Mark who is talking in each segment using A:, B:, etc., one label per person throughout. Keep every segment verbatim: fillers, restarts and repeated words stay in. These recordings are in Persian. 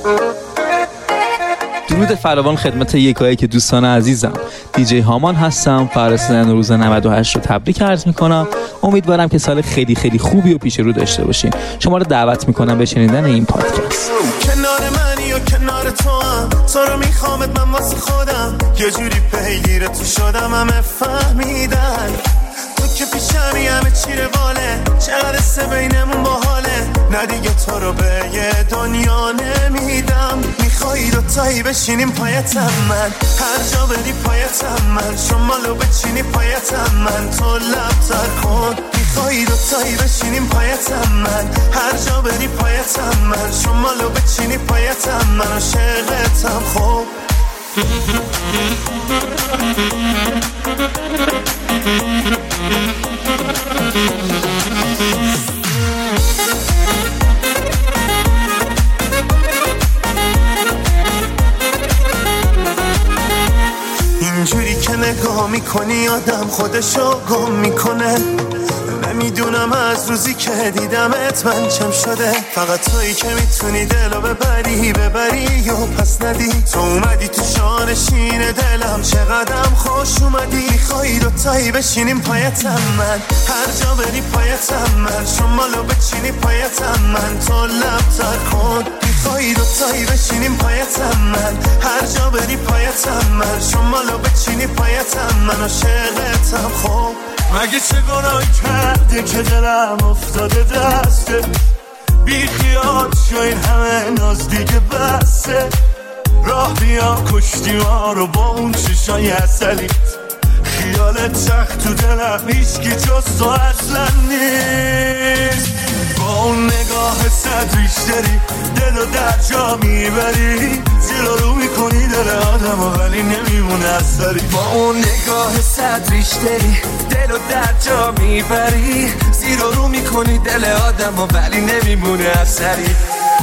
A: درود فراوان خدمت یکایی که دوستان عزیزم، دیجی هامان هستم. فرستادن روز نود و هشت رو تبریک عرض میکنم. امیدوارم که سال خیلی خیلی خوبی و پیش رو داشته باشین. شما رو دعوت میکنم به شنیدن این پادکست.
B: کنار منی و کنار تو هم، تو رو میخوامت من واسه خودم، یه جوری پیگیر تو شدم همه فهمیدن تو که پیشمی همه چی رواله، چقدر سه بینمون باحاله، نه دیگه تو رو به یه دنیا نمیدم. میخوایی دوتایی بشینیم پایتم من، هر جا بدی پایتم من، شمالو بچینی پایتم من، تو لبتر کن. میخوایی دوتایی بشینیم پایتم من، هر جا بدی پایتم من، شمالو بچینی پایتم من، عاشقتم خوب. اینجوری که نگاه میکنی آدم خودشو گم میکنه، نمیدونم از روزی که دیدمت من چم شده، فقط تویی که میتونی دلو ببری ببری و پس ندی. تو اومدی تو شانشین دلم، چقدرم خوش اومدی. میخوایی دوتایی بشینیم پایتم من، هر جا بری پایتم من، شمالو بچینی پایتم من، تو لبتر کن. میخوایی دوتایی بشینیم پایتم من، هر جا بری پایتم من، شمالو بچینی پایتم من، عاشقتم خوب. مگه چه گناهی کرده که دلم افتاده دسته، بی خیال شو این همه ناز دیگه بسه، راه بیا کشتی ما رو با اون چشای عسلیت، خیالت چخت تو دلم هیچکی جز تو اصلا نیست. با اون نگاه صد ریش داری دلو در جا میبری، زیر رو میکنی دل آدم و ولی نمیمونه اثری. با اون نگاه صد ریش داری دلو در جا میبری، زیر رو میکنی دل آدم و ولی نمیمونه اثری.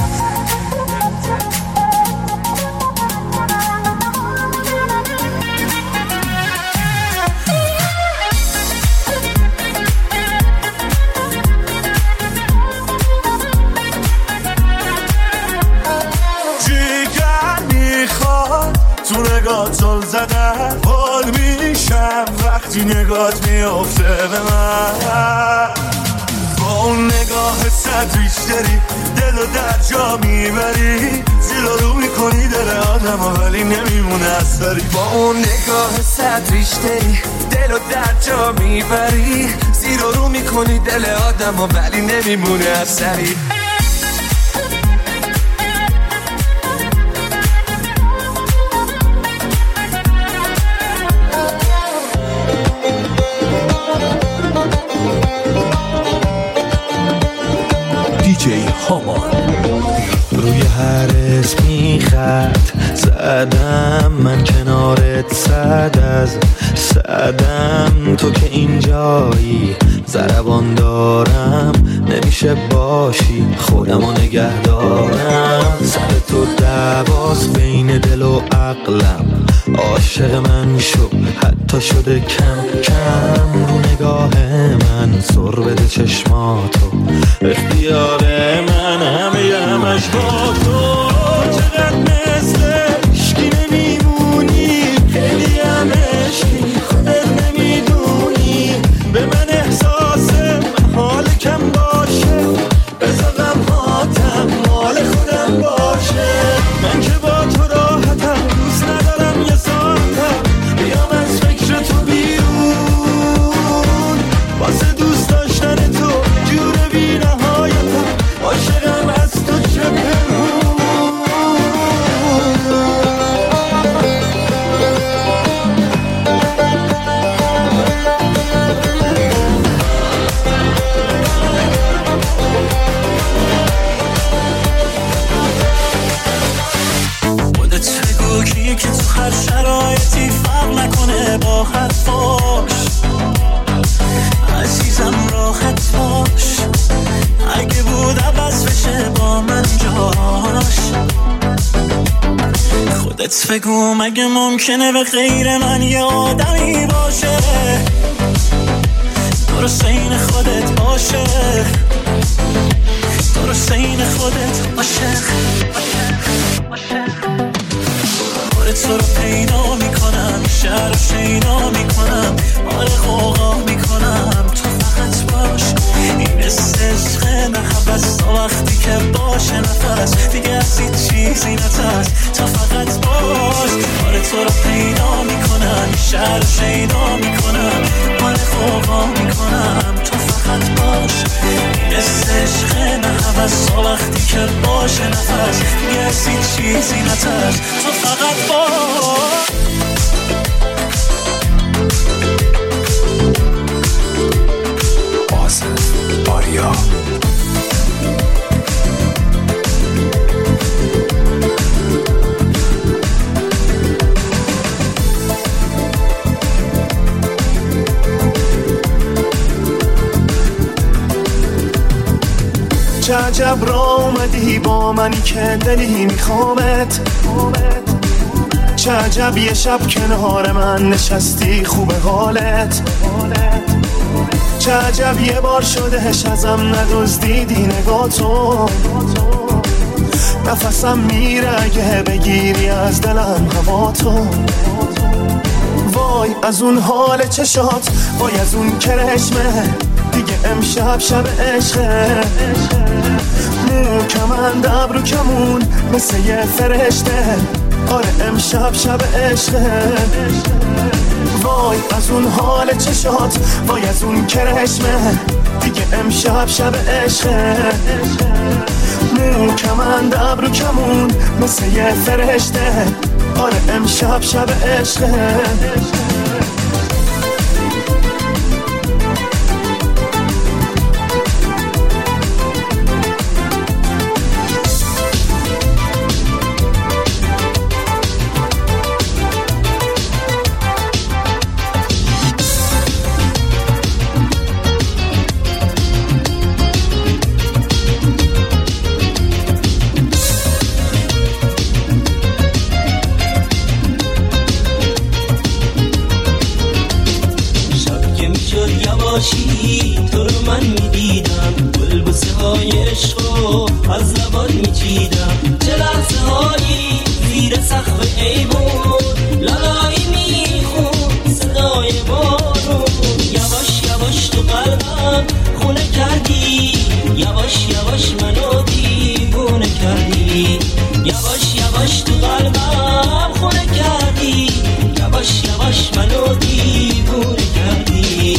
B: تو نگاه تل زدن حال میشم وقتی نگات میافته به من. با اون نگاه صد ریش داری دلو در جا میبری، زیر رو میکنی دل آدم و ولی نمیمونه اثری. با اون نگاه صد ریش داری دلو در جا میبری، زیر رو میکنی دل آدم و ولی نمیمونه اثری.
C: دیجی هامان. روی هر اسمی خط زدم من کنارت، صد از صدم تو که اینجایی، ضربان دارم نمیشه باشی، خودمو نگه دارم. سر تو دعواس بین دل و عقلم، عاشق من شو حتی شده کم کم، رو نگاه من سر بده چشماتو، اختیار من همه همش با تو. چقدر مثل عشقی نمیمونی، خیلی هم عشقی خودت نمیدونی، به من احساس حال کم باشه، بذار غمهاتم مال خودم باشه. من که با تو راحتم، دوست ندارم یه ساعتم بیام از فکر تو بیرون، واسه دوست داشتن تو جور بی نهایتم، عاشقم از تو چه پنهون. که تو هر شرایطی فرق نکنه با حرفاش، عزیزم راحت باش، اگه بود عوض بشه با من جاش. خودت بگو مگه ممکنه به غیر من یه آدمی باشه، درست این خودت باشه، درست این خودت باشه. تو رو پیدا میکنم، شهر رو شیدا میکنم، آره خوغا میکنم تو فقط باش. این عشق نه حبس تا وقتی که باشه نفس دیگه از هیچ چیزی نترس تا فقط باش. آره تو رو پیدا میکنم، شهر رو شیدا میکنم، آره خوغا میکنم تو فقط باش. این عشق نه حبس تا وقتی که باشه نفس دیگه از هیچ چیزی نترس تو فقط باش. آریا
B: چه عجب را اومدی با منی که دلی میخوامت، چه عجب یه شب کنار من نشستی خوب حالت، چه عجب یه بار شدهش ازم ندزدیدی نگاتو، نفسم میره اگه بگیری از دلم هواتو. وای از اون حال چشات، وای از اون کرشمه، دیگه امشب شب عشقه، مو کمند ابرو کمون مثل یه فرشته، آره امشب شب عشقه. وای از اون حال چشات، وای از اون کرشمه، دیگه امشب شب عشقه، مو کمند ابرو کمون مثل یه فرشته، آره امشب شب عشقه.
C: تو رو من میدیدم، بلبوسه های عشقو از لبان میچیدم، چه لحظه هایی زیر سقف ایوون لالایی میخون صدای بارون. یواش یواش تو قلبم خونه کردی، یواش یواش منو دیوونه کردی، یواش یواش تو قلبم خونه کردی، یواش یواش منو دیوونه کردی.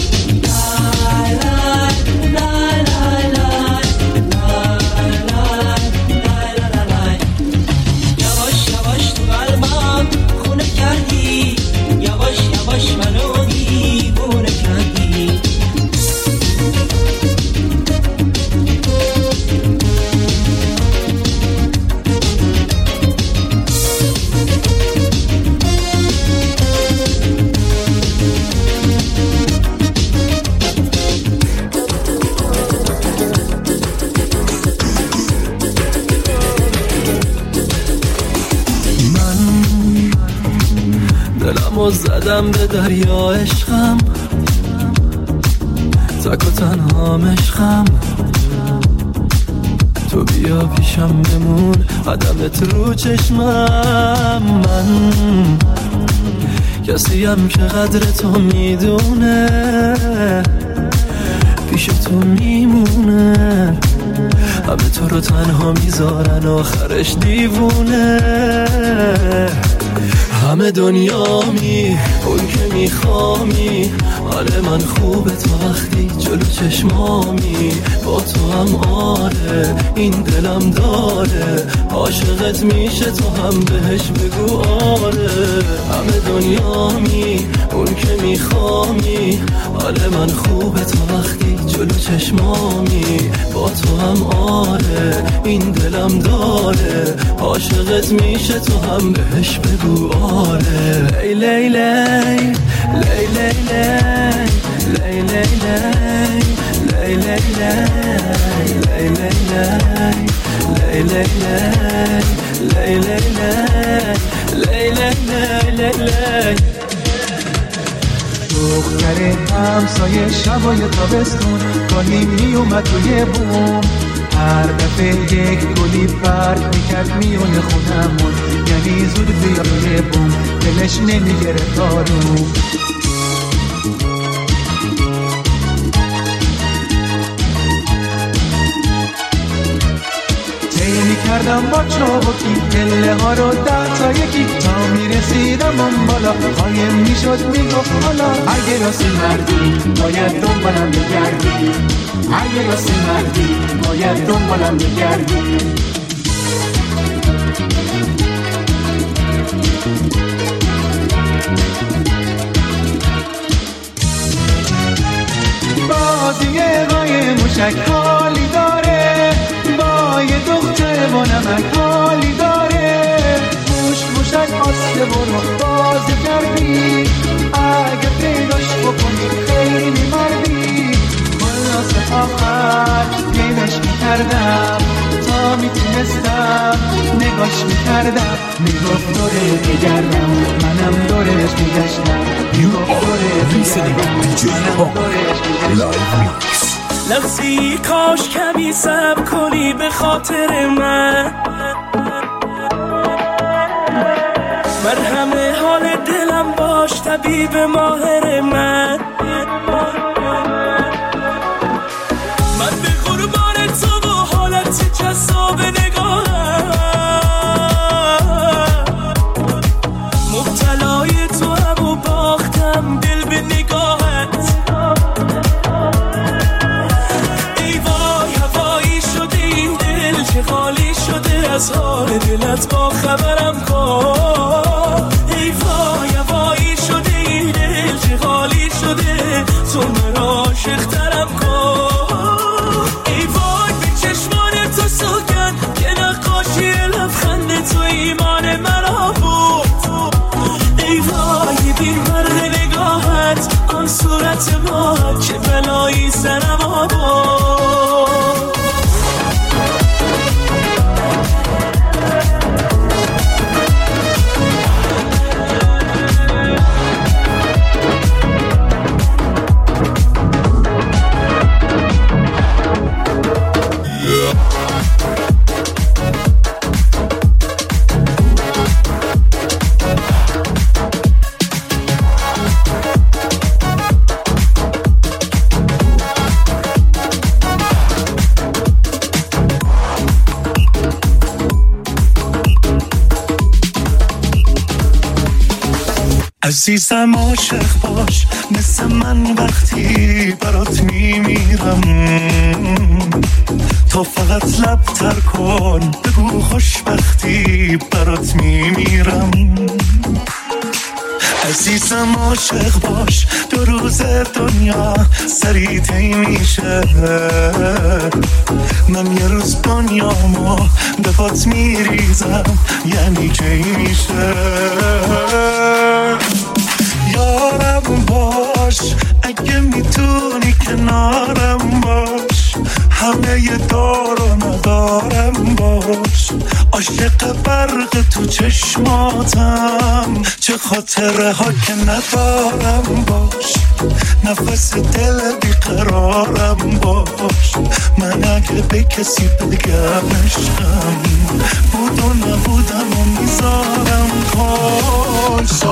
D: زدم به دریا عشقم، تک و تنها عشقم، تو بیا پیشم بمون قدمت رو چشمم. من کسیم که قدر تو میدونه، پیش تو میمونه، همه تو رو تنها میذارن آخرش دیوونه. همه دنیا می اون که میخوامی، حال من خوبه تو وقتی جلو چشمامی، با تو هم آره این دلم داره، عاشقت میشه تو هم بهش بگو آره. همه دنیا می اون که میخوامی، حال من خوبه تو وقتی جلو چشمامی، با تو هم آره این دلم داره، عاشقت میشه تو هم بهش بگو آره. لی لی لی لی لی لی لی لی لی لی لی لی لی لی لی لی لی.
E: دختر همسایه شبای تابستون گاهی می اومد توی بوم، هر دفعه یک گلی پرد میکرد میونه خونمون، یعنی زود بیایه بوم دلش نمیگرفت آروم. می کردم با چابکی گله ها رو ده تا یکی تا میرسیدم اون بالا، قایم میشد میگفت حالا اگه راستی مردی باید دنبالم بگردی، اگه راستی مردی باید دنبالم بگردی. بازی قای موشک حالی داره، با یه دختر با نمک حالی داره، موش موشک آسته برو بازی کردی، اگه پیداش بکنی خیلی مردی. خلاص آخر پیداش میکردم تا میتونستم نگاش میکردم، میگفت دوره میگردم منم دورش میگشتم، میگفت دوره میگردم منم دورش میگشتم.
C: لحظی کاش کمی صبر کنی به خاطر من، مرهم حال دلم باش طبیب ماهر من. من به قربان تو و حالت جذاب نگاهم، مبتلای تو هم و باختم دل به نگاهت. ای وای هوایی شده این دل که خالی شده از حال دلت، با خبرم کن. ای وای هوایی شده این دل که خالی شده، تو مرا عاشق ترم کن. ای وای به چشمان تو سوگن که نقاشی لبخند تو ایمان مرا بود. ای وای بین برق نگاهت آن صورت ما که بلایی سرم آباد.
B: عزیزم عاشق باش مثل من وقتی برات میمیرم، تو فقط لب تر کن بگو خوشبختی برات میمیرم. عزیزم عاشق باش دو روز دنیا سری طی میشه، من یه روز دنیامو به پات میریزم یعنی کی میشه. یارم باش اگه میتونی کنارم باش، همه ی دار و ندارم باش، عاشق برق تو چشماتم چه خاطره ها که ندارم باش، نفس دل بیقرارم باش، من اگه به کسی بگم عشقم بود و نبودم و میذارم کاش.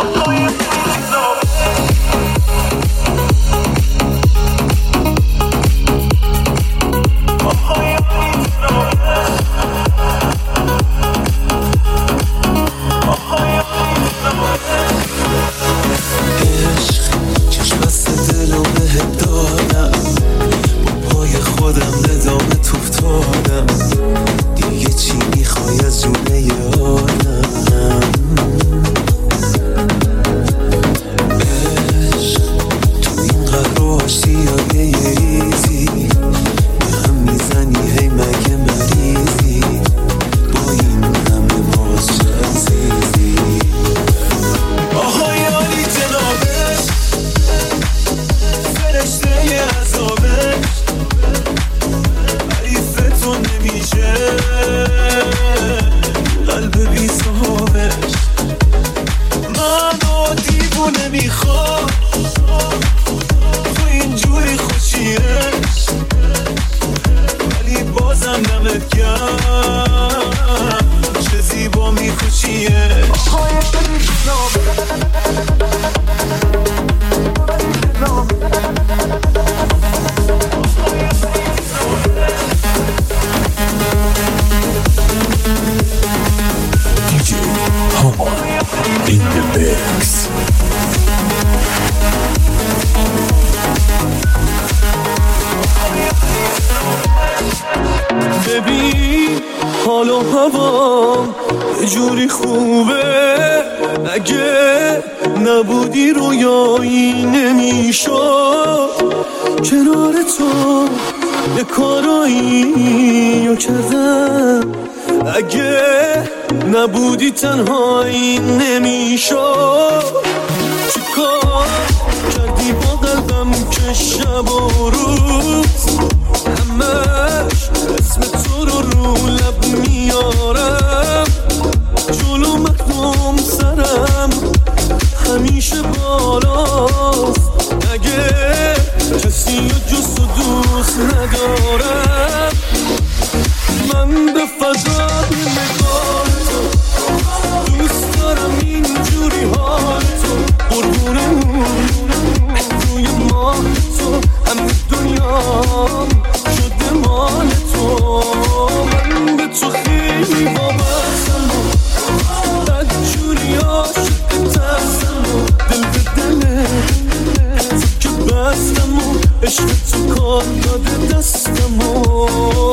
B: ولی بازم
C: چه زیبا میکوچیه دیجی هامان in the mix.
D: ببین حال و هوا یه جوری خوبه، اگه نبودی رویایی نمیشد. کنار تو یه کارایی رو کردم، اگه نبودی تنهایی نمیشد. چیکار کردی با قلبم که شب و روز همش اسم تو رو رو لب میارم، جلو مردم سرم همیشه بالاست، اگه کسی رو جز تو دوست ندارم. من به فضای نگاه تو دوست دارم، اینجوری حال تو قربونمون روی ما تو همه دنیام شده مال تو. من به تو خیلی وابستم و بدجوری عاشق ترسم و دل به دله تو که بستم و عشق تو کار داده دستم و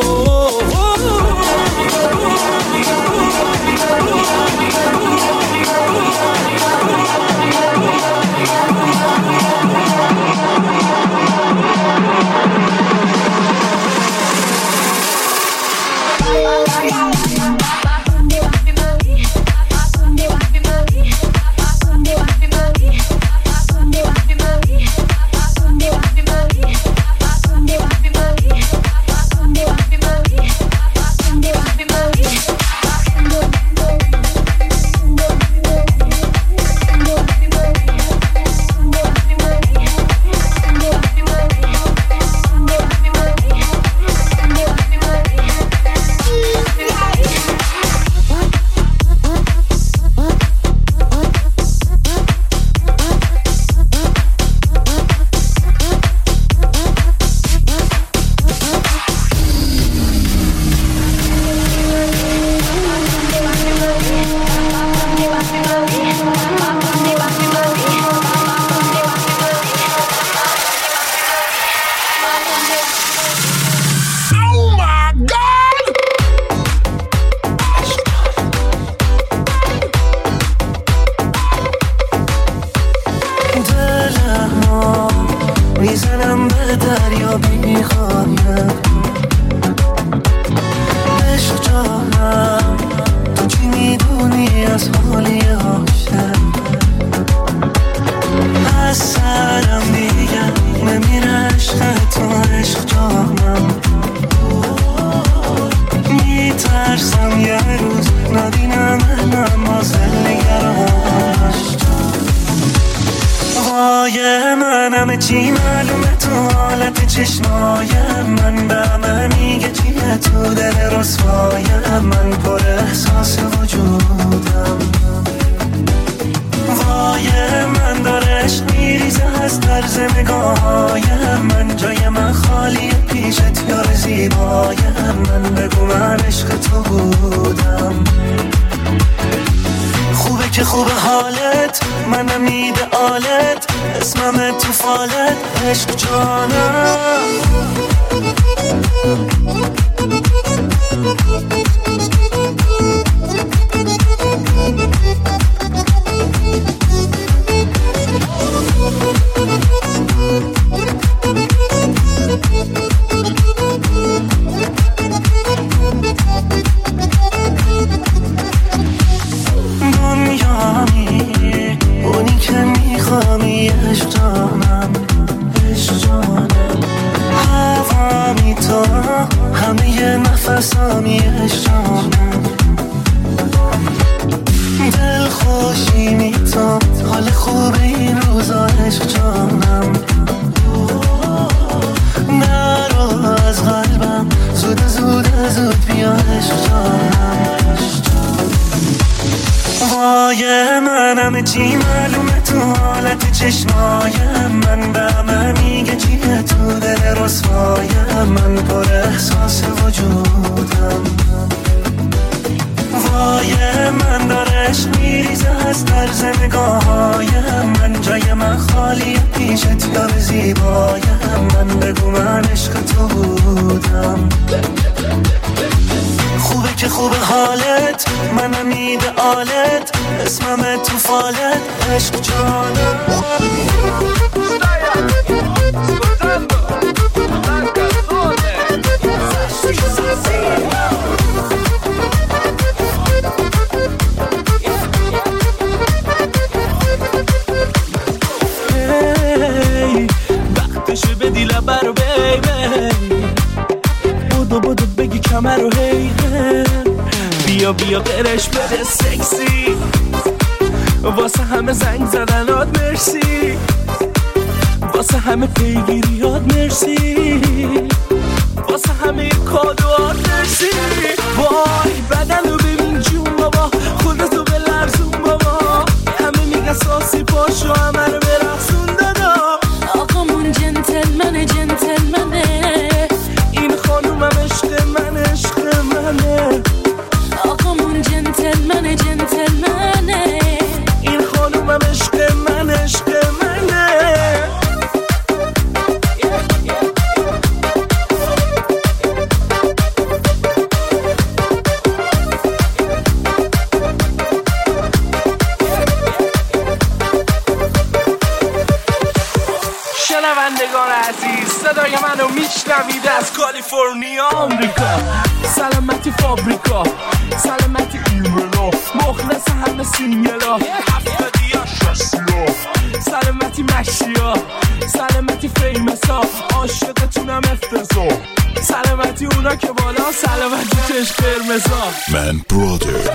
D: میزنم به دریا بیخوایم عشق جانم، تو چی میدونی از حالی عاشق؟ از سرم دیگه نمیره عشق تو عشق جانم، میترسم یه روز نبینم نماز نگرانش. وای منم چی معلومه تو حالت چشمای من، به همه میگه چیه تو دل رسوای من، پر احساس وجودم. وای من داره عشق میریزه از طرز نگاهای من، جای من خالی پیشت یار زیبای من، بگو من عشق تو بودم. خوبه که خوبه حالت، منم ایدئالت، اسمم تو فالت عشق جانم.
C: زود زود زود بیا عشق جانم. وای منم چی معلومه تو حالت چشمایم، من به همه میگه چیه تو دل رسوایم، من پر احساس وجودم. وای من داره عشق میریزه از طرز نگاهایم، من جای من خالیه پیشت یار زیبایم، من بگو من عشق تو بودم. خوبه که خوبه حالت، منم ایدئالت، اسمم تو فالت، عشق جانم. وقتشه بدی لبه رو بیبی، بودو بودو بگی کمر رو هی، بیا بیا قرش بده سکسی، واسه همه زنگ زدنات مرسی، واسه همه پیگیریات مرسی، واسه همه کادوات مرسی. وای بدن رو ببین جون بابا، خودتو به لرزون بابا، همه میگه ساسی پاشو همه رو برقصون دادا.
F: آقامون جنتلمنه جنتلمنه،
C: این خانومم عشق من عشق منه.
F: آقامون جنتلمنه جنتلمنه،
C: این خانومم عشق من عشق منه. شنوندگان عزیز، صدای منو میشنوید از کالیفرنیا آمریکا، سلامتی فابریکا، سلامتی ایمنا، مخلص همه سینگلا، هفتادیا شستیا، سلامتی مشیا، سلامتی فیمسا، عاشقتونم افتضاح، سلامتی اونا که بالا، سلامتی چشم قرمزا.
G: من برادرز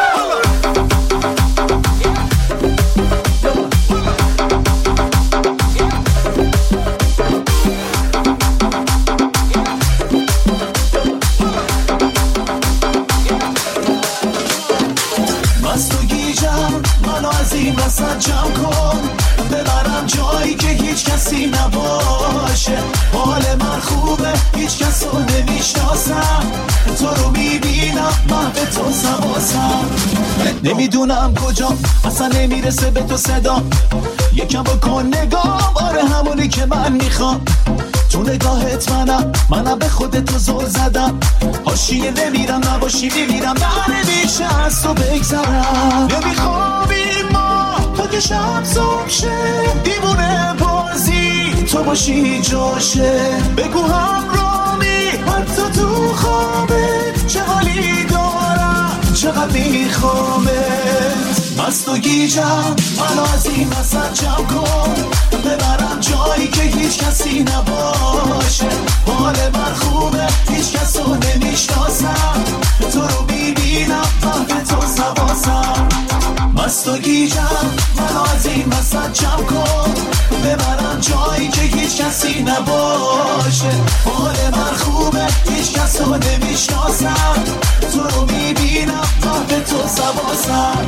C: وسط جمع کن، ببرم جایی که هیچ کسی نباشه. حال من خوبه هیچ کس رو نمیشناسم، تو رو میبینم محو تو سواسم. نمیدونم کجا اصلا نمیرسه به تو صدا، یکم بکن نگاه، آره همونی که من میخوام. تو نگاهت منم، منم به خودت زل زدم، حاشیه نمیرم نباشی میمیرم، نه نمیشه از تو بگذرم. نمیخوابیم ما تا که شب صبح شه، دیوونه بازی تو باشی جاشه. بگو همرامی حتی تو خوابت، چه حالی دارم چقدر میخوامت. مست و گیجم منو از این وسط جمع کن، ببرم جایی که هیچ کسی نباشه. حال من خوبه هیچ کس رو نمیشناسم، تو رو میبینم محو تو سواسم. مست و گیجم منو از این وسط جمع کن، ببرم جایی که هیچ کسی نباشه. حال من خوبه هیچ کس رو نمیشناسم، تو رو میبینم محو تو سواسم.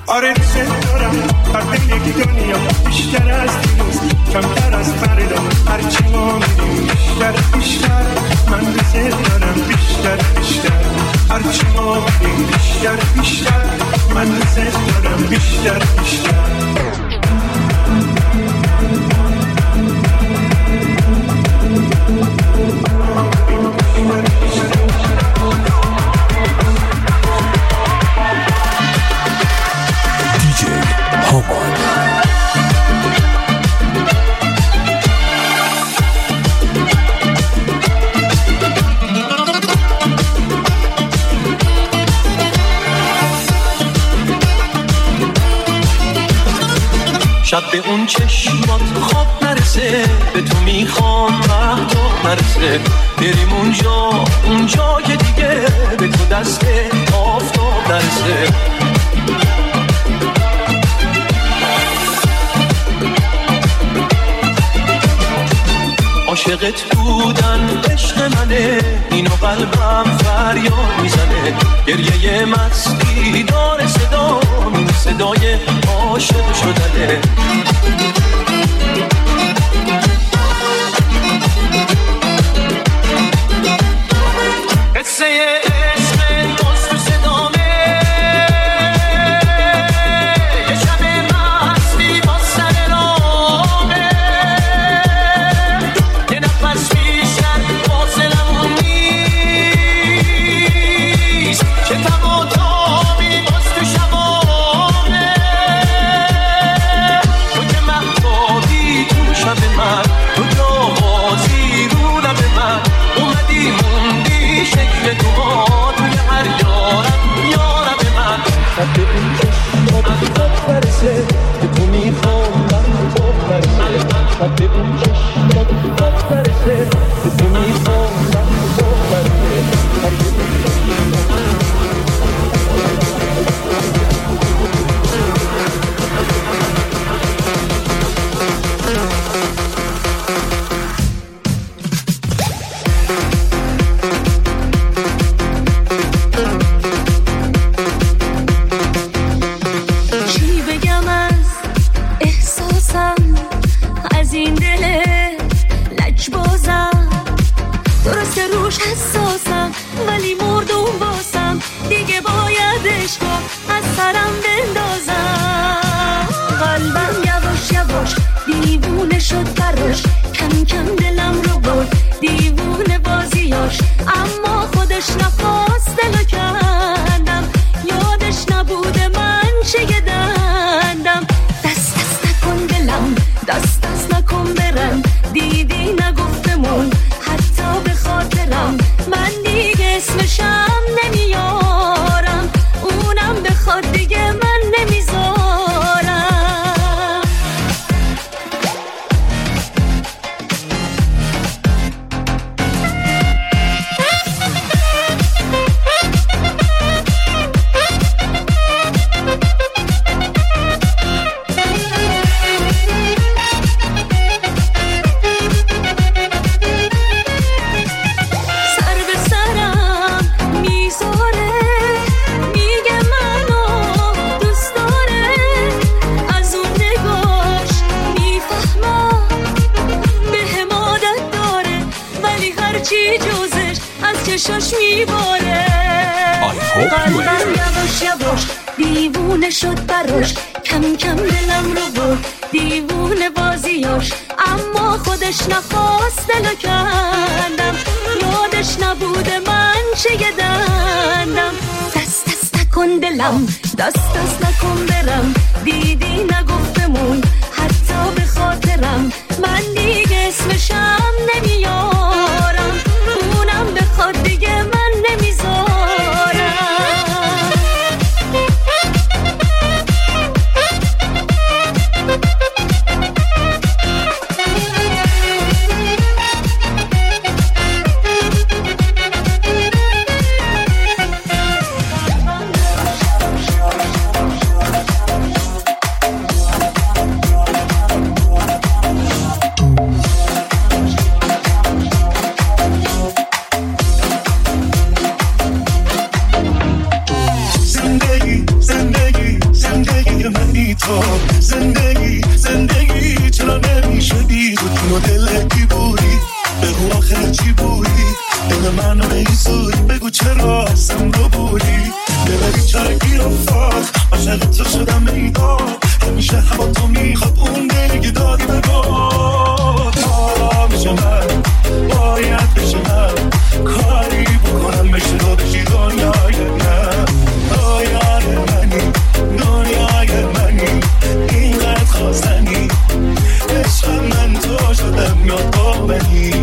B: آره دوست دارم فرد یک دنیا بیشتر از دیروز کمتر از فردا هرچی ما میریم بیشتر بیشتر من دوست دارم بیشتر بیشتر هرچی ما میریم بیشتر بیشتر من دوست دارم بیشتر بیشتر
D: شب به اون چشمات خواب نرسه به تو میخوام مهتاب نرسه بریم اونجا اونجا که دیگه به تو دست آفتاب نرسه عاشقت بودن عشق منه اینو قلبم فریاد میزنه گریه مستی داره صدا صدای عاشق شدنه قصه عشق دوست و صدامه یه شب مستی با سر رامه یه نفس بیشتر فاصلمون نیست چه تماتامی باز تو شبامه تو که محتابی تو شب من تو جوازی رو لب من اومدی موندی شکل تو ها توی هر یارم یارم من شب به این چشمات خواب برسه که تو میخوام من تو برسه شب به این چشمات خواب برسه که تو میخوام من تو برسه
F: حساسم ولی مردم باسم دیگه بایدش کن از سرم بندازم قلبم یواش یواش دیوونه شد براش کم کم دلم رو برد دیوونه بازیاش اما خودش نخواست دلو کندم یادش نبوده من چه دندم دست دست نکن دلم دست دست نکن برم دیدی نگفتمون حتی به خاطرم من دیگه اسمشم نمیارم اونم بخواد دیگه من نمیذارم چشاش میباره قلبم یواش یواش دیوونه شد براش کم کم دلم رو برد دیوونه بازیاش اما خودش نخواست دلو کندم یادش نبوده من چه دندم دست دست نکن دلم دست دست نکن برم دیدی نگفتمون حتی به خاطرم من دیگه اسمشم نمیارم اونم بخواد دیگه من نمیذارم
B: چرا حسم رو بودی ببری چرگی افتاد عاشق تو شدم میداد همیشه هوا تو میخواد اون دلگی دادی به باد حالا میشه من باید بشه من کاری بکنم بشه تو بشی دنیای من دنیای منی دنیای منی اینقدر خواستنی عشق من تو شدم یا تو منی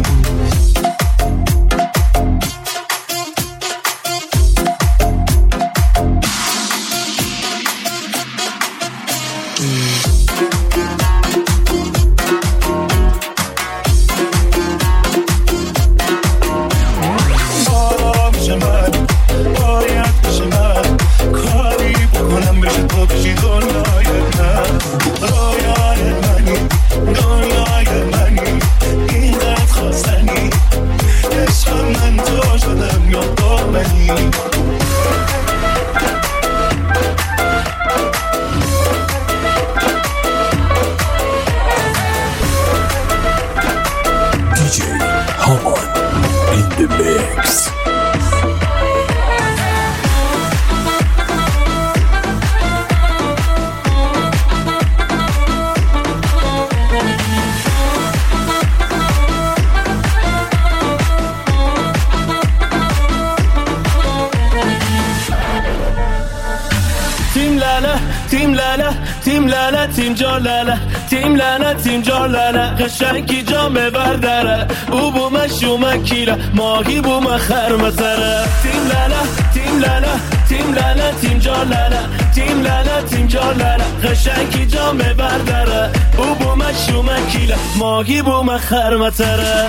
D: تیم جلاله تیم لعنه تیم جلاله قشنگی جامه برداره او بوم شومه کیره ماهی بوم خرمسره تیم لعنه تیم لعنه تیم لعنه تیم جلاله تیم لعنه تیم جلاله قشنگی جامه برداره او بوم شومه کیره ماهی بوم خرمسره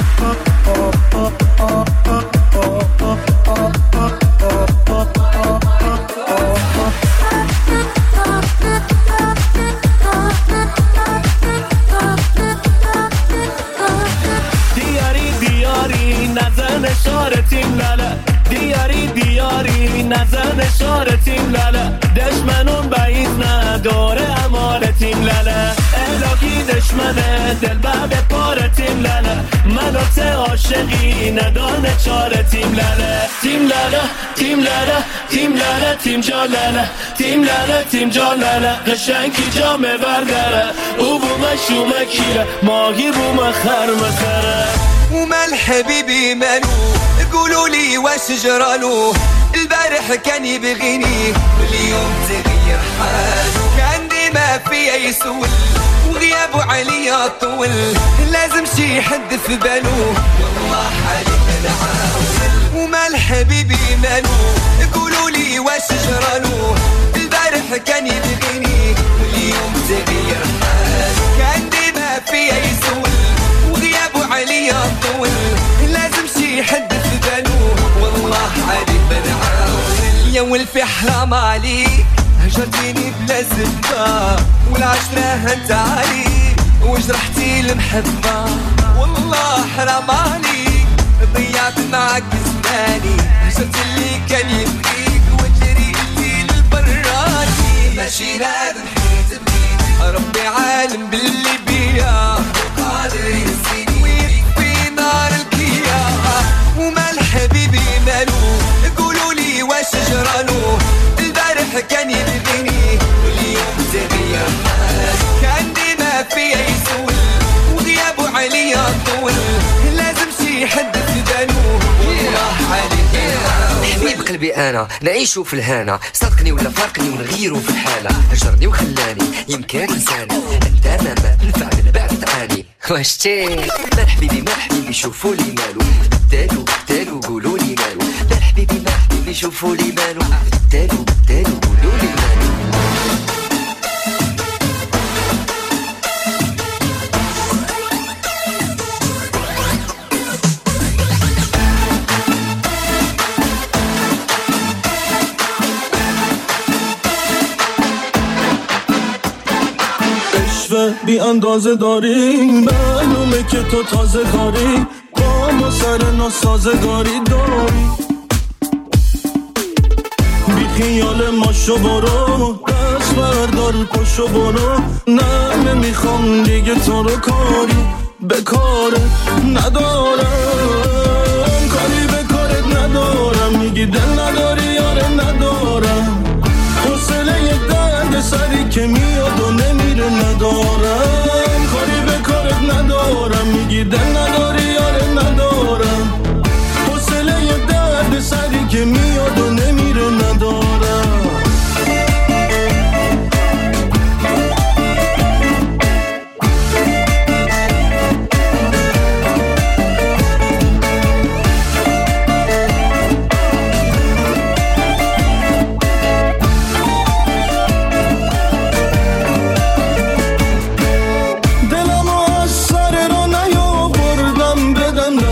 D: نشاره تیم لاله دیاری دیاری نزن اشاره تیم لاله دشمنون بعید نداره امار تیم لاله الهی دشمنه دل بعد پاره تیم لاله منو ته عاشقی ندانه چاره تیم لاله تیم لاله تیم لاله تیم لاله تیم جلاله تیم لاله تیم جلاله قشنگی جامه برداره او بومه شومه کیره ماهی بومه خرمسره
G: ومال حبيبي مالو قولوا لي واش جرالو البارح كان يبغيني واليوم تغير حاله كان ديما فيا يسول وغيابه عليا طول لازم شي حد في بالو والله حالي نعاول ومال حبيبي مالو قولوا لي واش جرالو البارح كان يبغيني واليوم تغير حاله كان ديما فيا يسول وغيابه عليا طول لازم شي حد في بالو والله عليك بنعاول يا ولفي حرام عليك هجرتيني بلا زبدة والعشرة هنت عليك وجرحتي المحبة والله حرام عليك ضيعت معك زماني هجرت اللي كان يبغيك وجري اللي البراني ماشي لازم حيت بيدي ربي عالم باللي بيا قادر ينسيني ويكفي نار الكيا ومال حبيبي مالو قولوا لي واش جرالو البارح كان يبغيني واليوم تغير حاله كان ديما فيا يسول وغيابه عليا طول لازم شي حد في بالو والله عليك
H: حبيب قلبي انا نعيشو في الهنا صدقني ولا فارقني ونغيرو في الحاله هجرني وخلاني يمكن لساني انت ما نفع من بعد تعاني واش تي مال حبيبي مال حبيبي شوفوا لي مالو بدالو بدالو قولوا لي مالو مال حبيبي مال حبيبي شوفوا لي مالو بدالو بدالو قولوا لي مالو
D: بی اندازه داری معلومه که تو تازه کاری با ما سر ناسازگاری داری بی خیال ماشو برو دست بردار پشو برو نه نمیخوام دیگه تو رو کاری به کارت ندارم کاری به کارت ندارم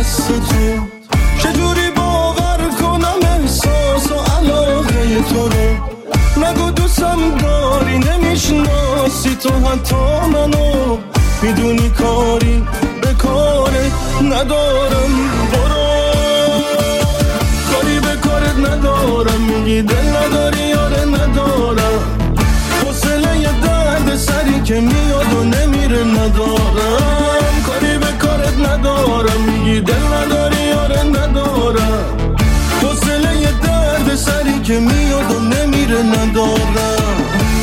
D: مثل تو، چجوری باور کنم احساس و علاقه تو رو. نگو دوستم داری نمیشناسی تو حتی منو، میدونی کاری به کاره ندارم. برو کاری به کارت ندارم، میگی دل نداری یاره ندارم. حوصله یه درد سری که میاد و نمیره ندارم. کاری به کارت ندارم، میگی دل نداری یاره ندارم. حوصله یه درد سری که میاد و نمیره ندارم.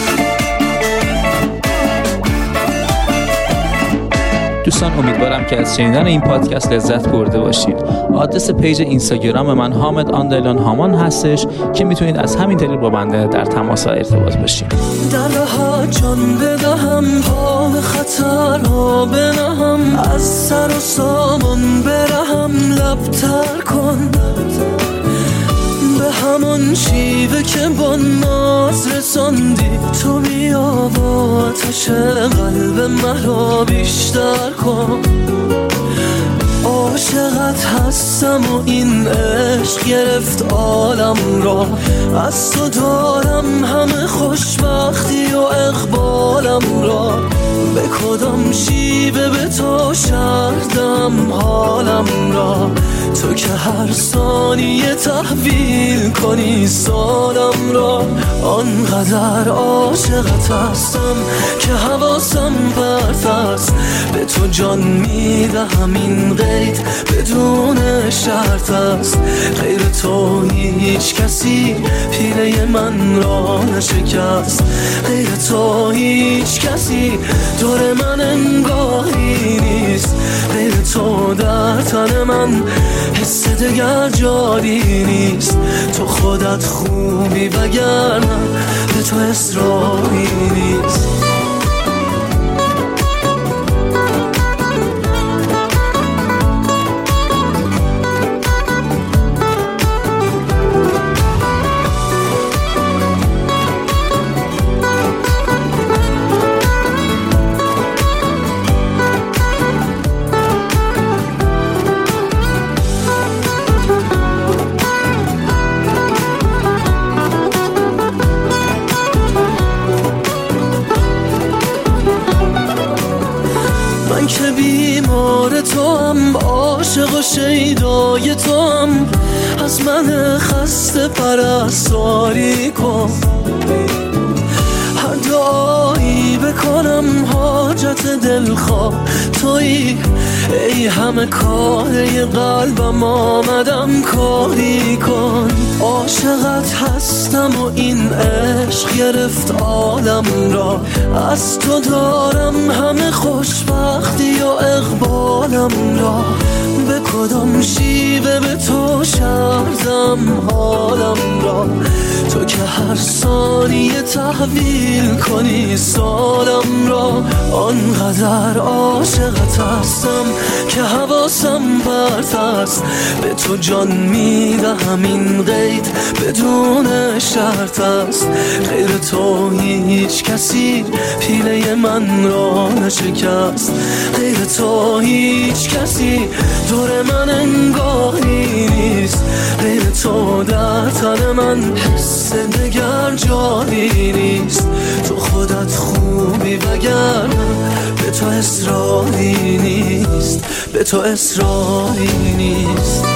A: دوستان امیدوارم که از شنیدن این پادکست لذت برده باشید. آدرس پیج اینستاگرام من حامد آندرلاین هامان هستش که میتونید از همین طریق با بنده در تماس و ارتباط باشید.
D: در راه جان بدهم، پا به خطر ها بنهم، از سر و سامان برهم، لبتر کن به همون شیوه که با ناز رساندی. تو بیا با آتش قلب مرا بیشتر کن. عاشقت هستم و این عشق گرفت عالم را، از تو دارم همه خوشبختی و اقبالم را. به کدام شیوه به تو شردم حالم را، تو که هر ثانیه تحویل کنی سالم را. آنقدر عاشقت هستم که حواسم پرت است، به تو جان میدهم این قید بدون شرط است. غیر تو هیچ کسی پیله من را نشکست، غیر تو هیچ کسی دور من انگاری نیست. غیر تو در تن من حس دگر جاری نیست. تو خودت خوبی وگرنه به تو اصراری نیست. که بیمار تو هم، عاشق و شیدای تو هم، از من خسته پرستاری کن. هر دعایی بکنم حاجت دلخواه تویی، ای همه کاره قلبم آمدم کاری کن. عاشقت هستم و این عشق گرفت عالم را، از تو دارم همه خوشبختی و اقبالم را. به کدام شیوه به تو شردم حالم را، تو که هر ثانیه تحویل کنی سالم را. آنقدر عاشقت هستم که حواسم پرت است، به تو جان میدهم این قید بدون شرط است. غیر تو هیچ کسی پیله من را نشکست، غیر تو هیچ کسی دور من انگاری نیست. غیر تو در تن من حس دگر جاری نیست. تو خودت خوبی وگرنه به تو اصراری نیست، به تو اصراری نیست.